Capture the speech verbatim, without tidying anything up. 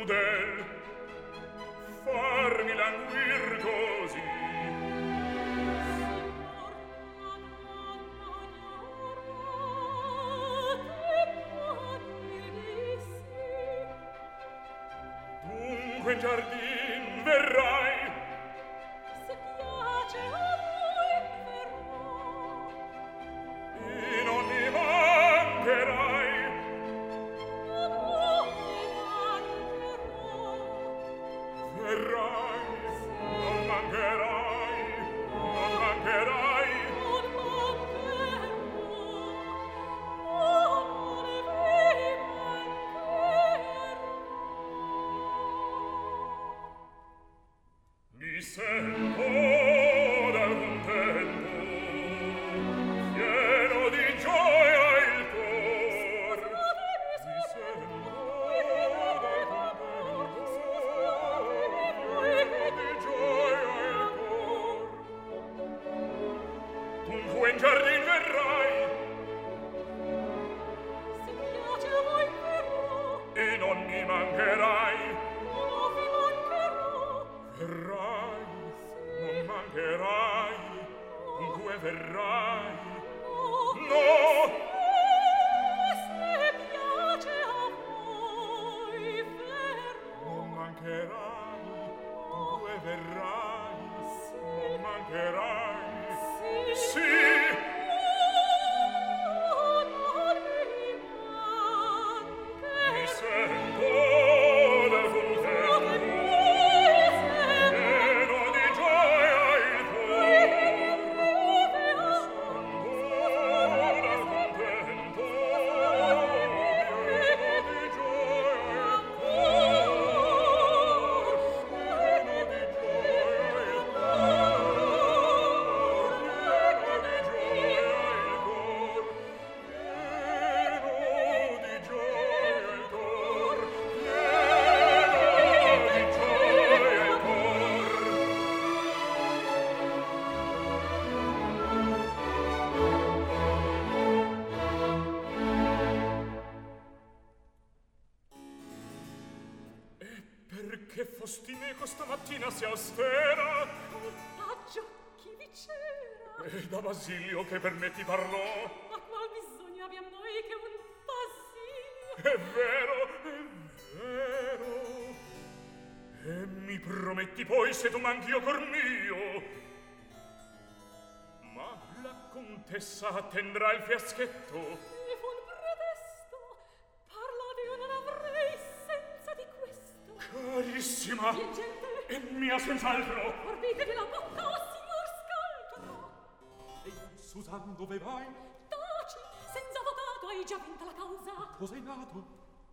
crudel farmi languir così. Dunque in giardin verrai, se piace a voi verrò, e non mi mancherai. non mi mancherò. Verrai, non mancherai, non mancherai. Non mancherò, non vi mancherò. Mi sento d'alcun tempo pieno di gioia il cor. Mi sento d'alcun tempo pieno di gioia il cor. Dunque in giardin verrai, Se piace a voi verrò, e non mi mancherai. non vi mancherò. Verrai, non mancherai, dunque verrai. No! Se piace a voi verrò, Non mancherai, dunque verrai. Non mancherai. Sì! non vi Mi mancherò. sento d'alcun tempo pieno di gioia il cor. Mi sento d'alcun tempo pieno di gioia il cor. Pieno di gioia il cor. Pieno di gioia il cor. Pieno di gioia il cor. Pieno di gioia il cor. E perché Fostineco stamattina si austera? Colpaccio, chi vi c'era? E da Basilio che per me ti parlò. Ma qual bisogno abbiam noi che un Basilio? È vero, è vero. E mi prometti poi se tu manchi io cor mio. Ma la contessa attendrà il fiaschetto. Mi fu un pretesto. Parla io non avrei senza di questo. Carissima, Bien gente, e mia senz'altro. orditevi la bocca, o signor Scaltro. Ehi, Susan, dove vai? Taci, senza avvocato hai già vinta la causa. Cos'hai nato?